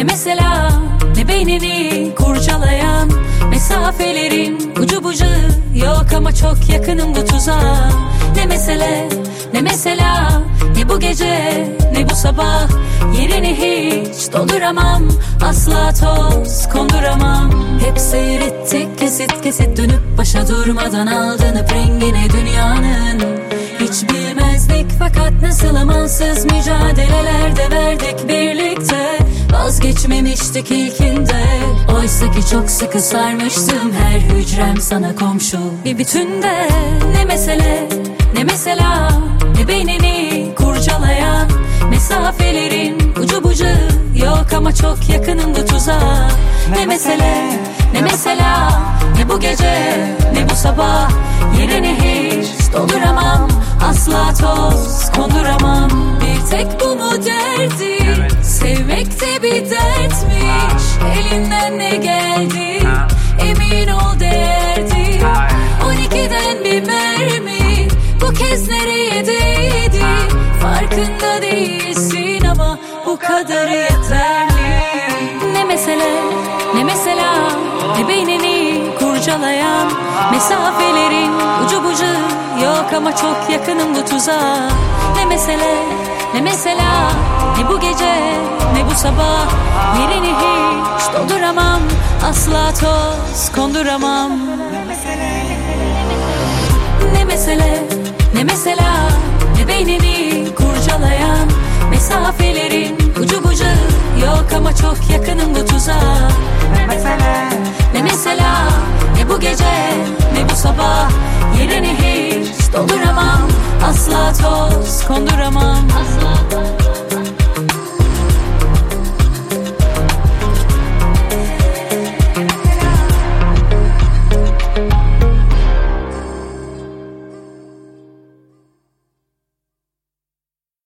mesela ne beynini kurcalayan mesafelerin ucu bucağı yok ama çok yakınım bu tuzağa. Ne mesele, ne mesela, ne bu gece, ne bu sabah, yerini hiç dolduramam, asla toz konduramam. Hep seyrettik kesit kesit, dönüp başa durmadan aldanıp rengine dünyanın. Hiç bilmezdik fakat nasıl amansız mücadelelerde verdik birlikte. Vazgeçmemiştik ilkinde, oysa ki çok sıkı sarmıştım her hücrem sana komşu bir bütünde. Ne mesele, ne mesela, ne beynini kurcalayan mesafelerin ucu bucağı yok ama çok yakınım bu tuzağa. Ne mesele, ne mesela, ne bu gece, ne bu sabah, yerini hiç dolduramam, asla toz konduramam. Bir tek bu mu derdi? Sevmek de bir dertmiş. Elinden ne geldi? Emin ol değerdi. 12'den bir mermi bu kez nereye değdi? Farkında değilsin ama bu kadarı yeterli. Ne mesele, ne mesela, ne beynini kurcalayan mesafelerin ucu bucağı yok ama çok yakınım bu tuzağa. Ne mesele, ne mesela, ne bu gece, ne bu sabah, yerini hiç dolduramam, asla toz konduramam. Ne mesele, ne mesela, ne beynini kurcalayan mesafelerin ucu bucağı yok ama çok yakınım bu tuzağa. Ne mesela, ne bu gece, ne bu sabah, yerini hiç dolduramam, asla toz konduramam. Asla.